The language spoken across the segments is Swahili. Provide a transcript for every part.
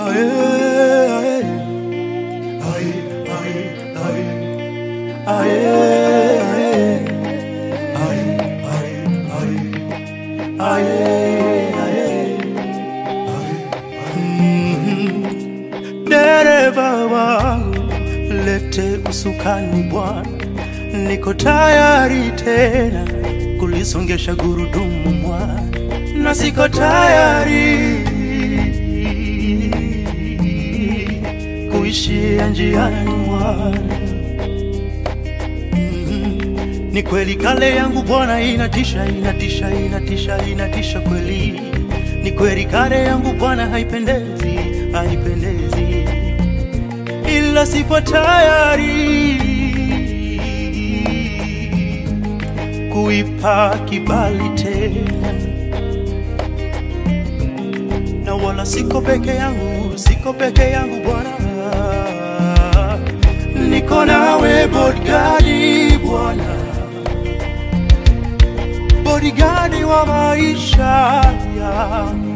Dereva wangu, lete usukani Bwana, niko tayari tena kulisongesha gurudumu Bwana, na siko tayari kuishia njiani Bwana. Ni kweli kale yangu Bwana inatisha, inatisha, inatisha, inatisha kweli. Ni kweli kale yangu Bwana haipendezi, haipendezi, ila sipo tayari kuipa kibali tena, na wala siko peke yangu, siko peke yangu Bwana, niko nawe bodyguard Bwana, bodyguard wa maisha yangu,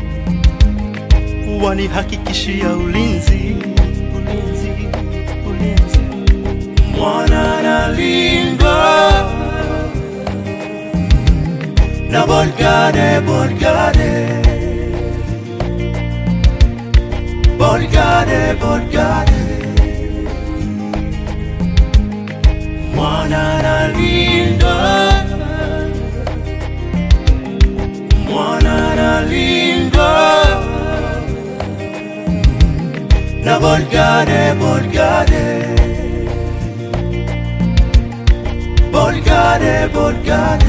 wanihakikishia ulinzi, ulinzi, ulinzi. Mwana nalindwa na bodyguard, bodyguard, bodyguard, bodyguard. Mwana nalindwa, mwana nalindwa na bodyguard, bodyguard, bodyguard, bodyguard.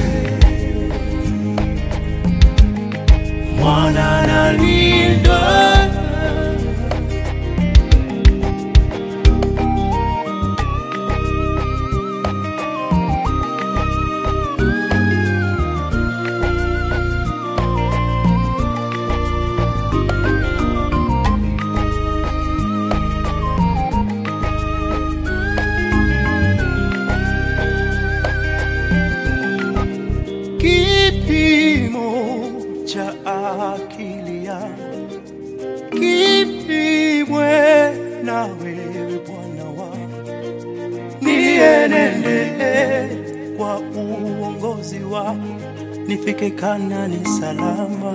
Mwana nalindwa. Kipimo cha akili yangu kipimwe na wewe Bwana wangu, nienende kwa uongozi wako, nifike Kanaani salama.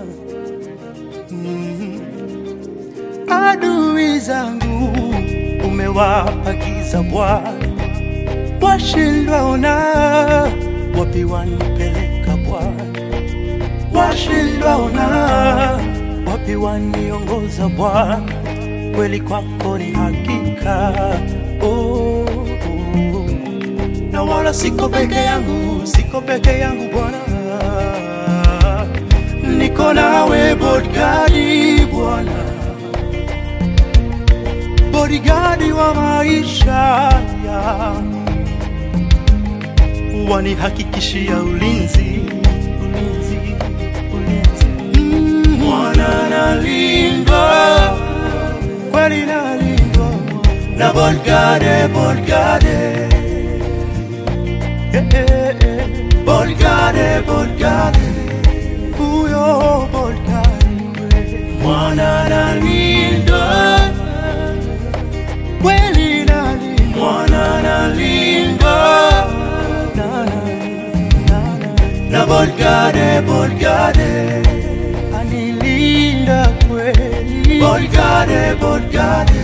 Adui zangu umewapa giza Bwana, washindwa ona wapi wanipeleka Bwana, washindwa ona wapi waniongoza Bwana, kweli kwako ni hakika. Oh, oh. Na wala siko peke yangu, siko peke yangu Bwana, niko nawe bodyguard Bwana, bodyguard wa maisha yangu, wanihakikishia ulinzi, ulinzi, ulinzi. Mwana nalindwa, kweli nalindwa na bodyguard, bodyguard, bodyguard, bodyguard. Huyo bodyguard kweli. Mwana nalindwa, kweli nalindwa. Mwana nalindwa na bodyguard, bodyguard, anilinda kweli. Bodyguard, bodyguard.